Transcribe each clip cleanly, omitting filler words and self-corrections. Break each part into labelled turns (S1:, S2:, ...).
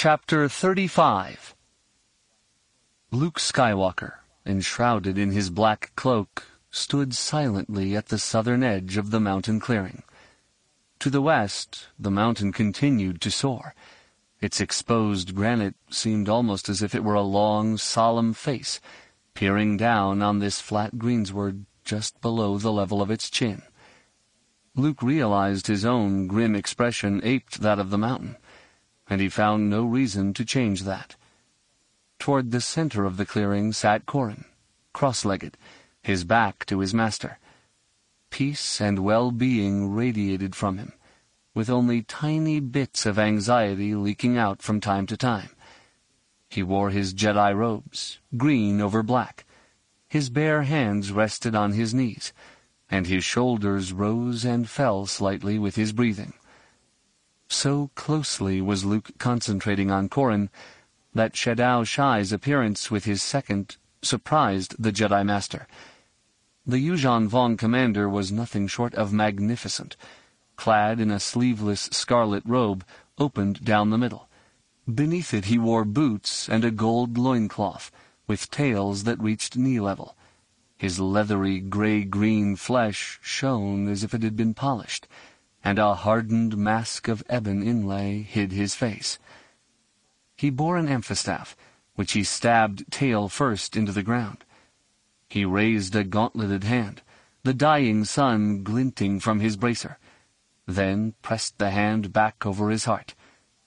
S1: Chapter 35. Luke Skywalker, enshrouded in his black cloak, stood silently at the southern edge of the mountain clearing. To the west, the mountain continued to soar. Its exposed granite seemed almost as if it were a long, solemn face, peering down on this flat greensward just below the level of its chin. Luke realized his own grim expression aped that of the mountain, and he found no reason to change that. Toward the center of the clearing sat Corrin, cross-legged, his back to his master. Peace and well-being radiated from him, with only tiny bits of anxiety leaking out from time to time. He wore his Jedi robes, green over black. His bare hands rested on his knees, and his shoulders rose and fell slightly with his breathing. So closely was Luke concentrating on Corrin that Shadow Shai's appearance with his second surprised the Jedi Master. The Yuuzhan Vong commander was nothing short of magnificent, clad in a sleeveless scarlet robe opened down the middle. Beneath it he wore boots and a gold loincloth, with tails that reached knee-level. His leathery gray-green flesh shone as if it had been polished, and a hardened mask of ebon inlay hid his face. He bore an amphistaff, which he stabbed tail first into the ground. He raised a gauntleted hand, the dying sun glinting from his bracer, then pressed the hand back over his heart.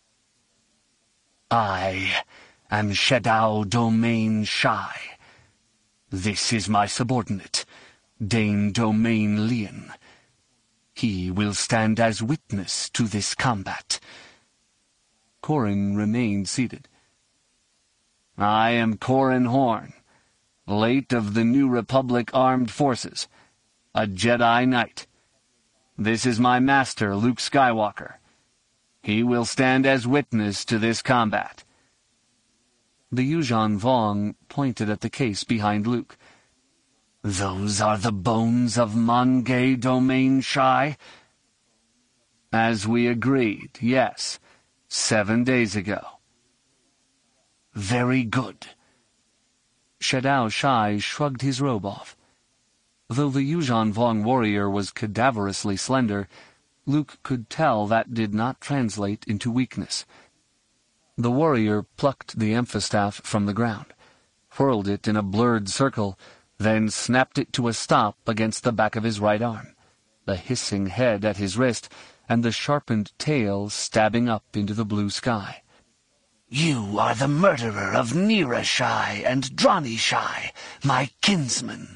S1: "I am Shadow Domain Shai. This is my subordinate, Dane Domain Lian. He will stand as witness to this combat." Corrin remained seated. "I am Corrin Horn, late of the New Republic Armed Forces, a Jedi Knight. This is my master, Luke Skywalker. He will stand as witness to this combat." The Yuuzhan Vong pointed at the case behind Luke. "Those are the bones of Mongay Domain Shai?" "As we agreed, yes, 7 days ago." "Very good." Shadow Shai shrugged his robe off. Though the Yuuzhan Vong warrior was cadaverously slender, Luke could tell that did not translate into weakness. The warrior plucked the amphistaff from the ground, whirled it in a blurred circle, then snapped it to a stop against the back of his right arm, the hissing head at his wrist, and the sharpened tail stabbing up into the blue sky. "You are the murderer of Nira Shai and Drani Shai, my kinsmen."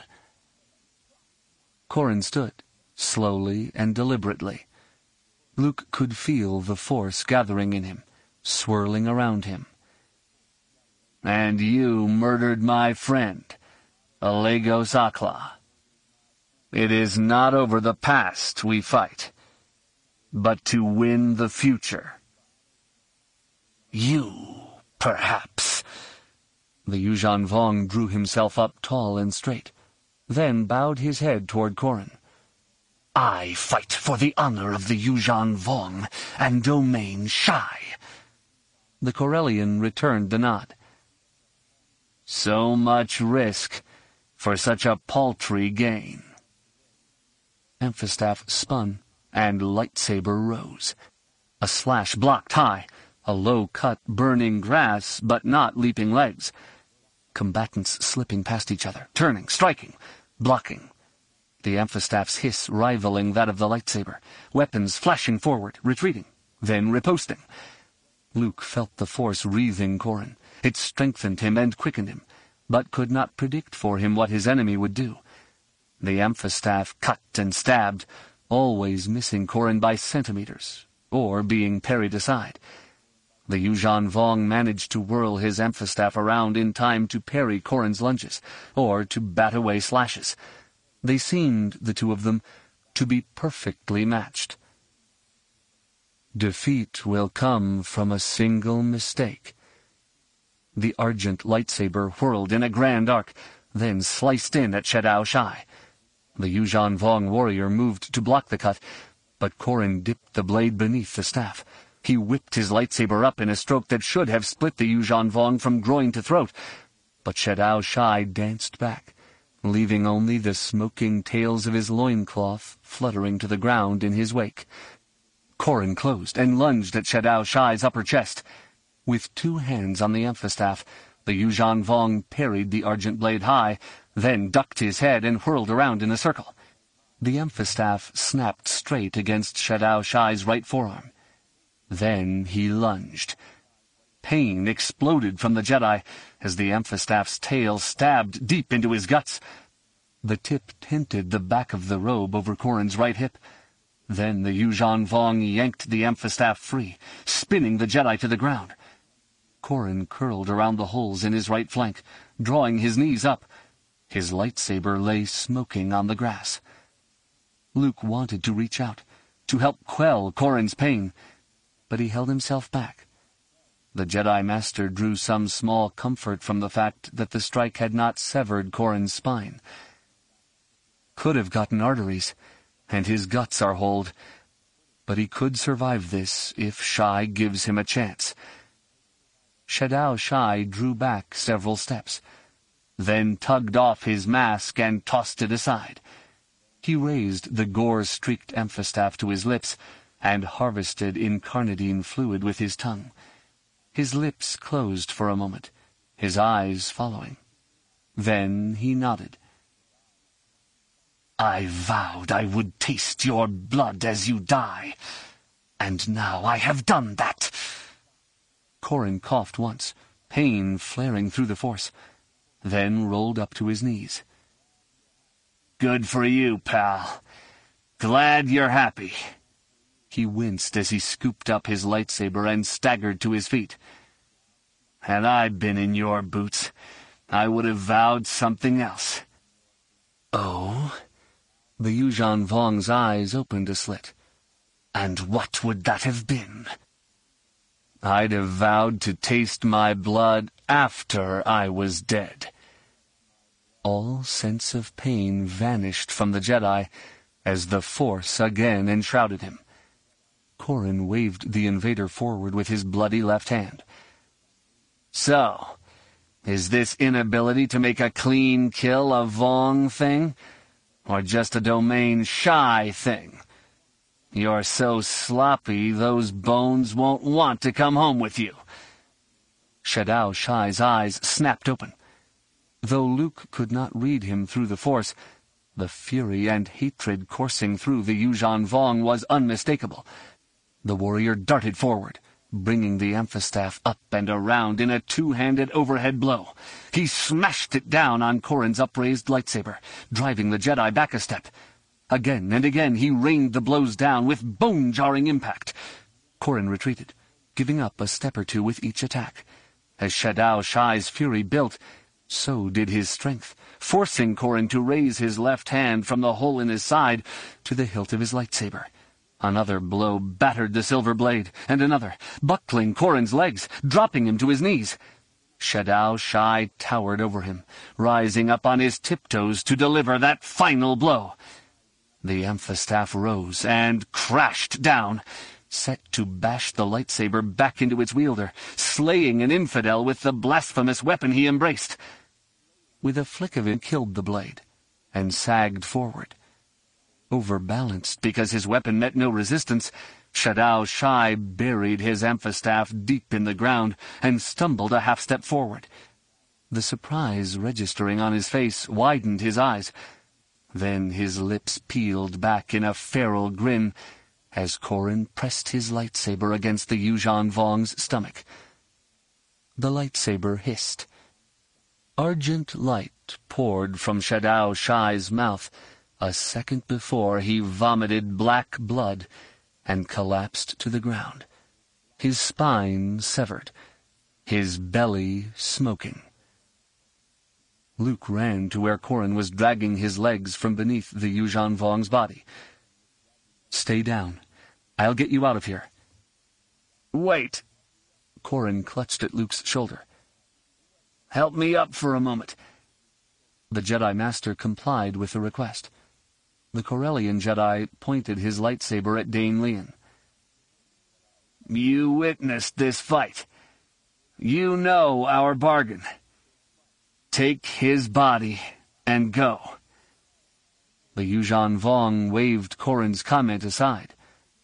S1: Corrin stood, slowly and deliberately. Luke could feel the force gathering in him, swirling around him. "And you murdered my friend, Alegos Akla. It is not over the past we fight, but to win the future." "You, perhaps." The Yuuzhan Vong drew himself up tall and straight, then bowed his head toward Corrin. "I fight for the honor of the Yuuzhan Vong and Domain Shai." The Corellian returned the nod. "So much risk for such a paltry gain." Amphistaff spun, and lightsaber rose. A slash blocked high, a low cut burning grass, but not leaping legs. Combatants slipping past each other, turning, striking, blocking. The amphistaff's hiss rivaling that of the lightsaber, weapons flashing forward, retreating, then riposting. Luke felt the force wreathing Corrin. It strengthened him and quickened him, but could not predict for him what his enemy would do. The amphistaff cut and stabbed, always missing Corrin by centimeters, or being parried aside. The Yuuzhan Vong managed to whirl his amphistaff around in time to parry Corrin's lunges, or to bat away slashes. They seemed, the two of them, to be perfectly matched. Defeat will come from a single mistake. The argent lightsaber whirled in a grand arc, then sliced in at Shadow Shai. The Yuuzhan Vong warrior moved to block the cut, but Corrin dipped the blade beneath the staff. He whipped his lightsaber up in a stroke that should have split the Yuuzhan Vong from groin to throat, but Shadao Shai danced back, leaving only the smoking tails of his loincloth fluttering to the ground in his wake. Corrin closed and lunged at Shadao Shai's upper chest. With 2 hands on the amphistaff, the Yuuzhan Vong parried the argent blade high, then ducked his head and whirled around in a circle. The amphistaff snapped straight against Shadao Shai's right forearm. Then he lunged. Pain exploded from the Jedi as the amphistaff's tail stabbed deep into his guts. The tip tinted the back of the robe over Corrin's right hip. Then the Yuuzhan Vong yanked the amphistaff free, spinning the Jedi to the ground. Corrin curled around the holes in his right flank, drawing his knees up. His lightsaber lay smoking on the grass. Luke wanted to reach out, to help quell Corrin's pain, but he held himself back. The Jedi Master drew some small comfort from the fact that the strike had not severed Corrin's spine. Could have gotten arteries, and his guts are holed, but he could survive this if Shai gives him a chance. Shadao Shai drew back several steps, then tugged off his mask and tossed it aside. He raised the gore-streaked amphistaff to his lips and harvested incarnadine fluid with his tongue. His lips closed for a moment, his eyes following. Then he nodded. "I vowed I would taste your blood as you die, and now I have done that." Corrin coughed once, pain flaring through the Force, then rolled up to his knees. "Good for you, pal. Glad you're happy." He winced as he scooped up his lightsaber and staggered to his feet. "Had I been in your boots, I would have vowed something else." "Oh?" The Yuuzhan Vong's eyes opened a slit. "And what would that have been?" "I'd have vowed to taste my blood after I was dead." All sense of pain vanished from the Jedi as the Force again enshrouded him. Corrin waved the invader forward with his bloody left hand. "So, is this inability to make a clean kill a Vong thing, or just a Domain Shai thing? You're so sloppy those bones won't want to come home with you." Shadao Shai's eyes snapped open. Though Luke could not read him through the Force, the fury and hatred coursing through the Yuuzhan Vong was unmistakable. The warrior darted forward, bringing the amphistaff up and around in a 2-handed overhead blow. He smashed it down on Corrin's upraised lightsaber, driving the Jedi back a step. Again and again he rained the blows down with bone-jarring impact. Corrin retreated, giving up a step or two with each attack. As Shadao Shai's fury built, so did his strength, forcing Corrin to raise his left hand from the hole in his side to the hilt of his lightsaber. Another blow battered the silver blade, and another, buckling Corrin's legs, dropping him to his knees. Shadao Shai towered over him, rising up on his tiptoes to deliver that final blow. The amphistaff rose and crashed down, set to bash the lightsaber back into its wielder, slaying an infidel with the blasphemous weapon he embraced. With a flick of it killed the blade, and sagged forward. Overbalanced because his weapon met no resistance, Shadao Shai buried his amphistaff deep in the ground and stumbled a half-step forward. The surprise registering on his face widened his eyes. Then his lips peeled back in a feral grin as Corrin pressed his lightsaber against the Yuuzhan Vong's stomach. The lightsaber hissed. Argent light poured from Shadao Shai's mouth a second before he vomited black blood and collapsed to the ground, his spine severed, his belly smoking. Luke ran to where Corrin was dragging his legs from beneath the Yuuzhan Vong's body. "Stay down. I'll get you out of here." "Wait." Corrin clutched at Luke's shoulder. "Help me up for a moment." The Jedi Master complied with the request. The Corellian Jedi pointed his lightsaber at Dane Leon. You witnessed this fight. You know our bargain. Take his body and go." The Yuuzhan Vong waved Corrin's comment aside.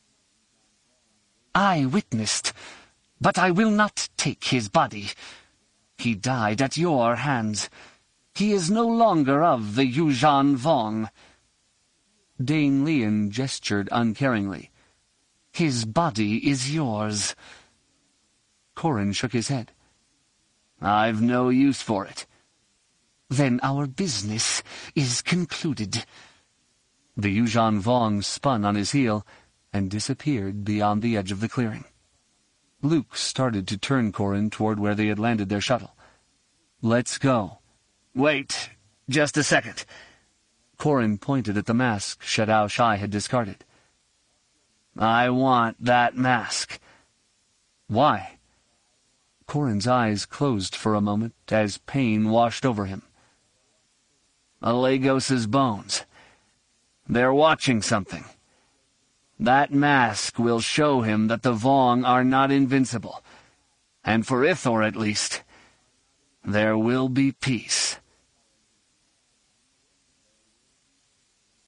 S1: "I witnessed, but I will not take his body. He died at your hands. He is no longer of the Yuuzhan Vong." Dane Lian gestured uncaringly. "His body is yours." Corrin shook his head. "I've no use for it." "Then our business is concluded." The Yuuzhan Vong spun on his heel and disappeared beyond the edge of the clearing. Luke started to turn Corrin toward where they had landed their shuttle. "Let's go." "Wait, just a second." Corrin pointed at the mask Shadao Shai had discarded. "I want that mask." "Why?" Corrin's eyes closed for a moment as pain washed over him. "Alegos's bones. They're watching something. That mask will show him that the Vong are not invincible, and for Ithor at least, there will be peace."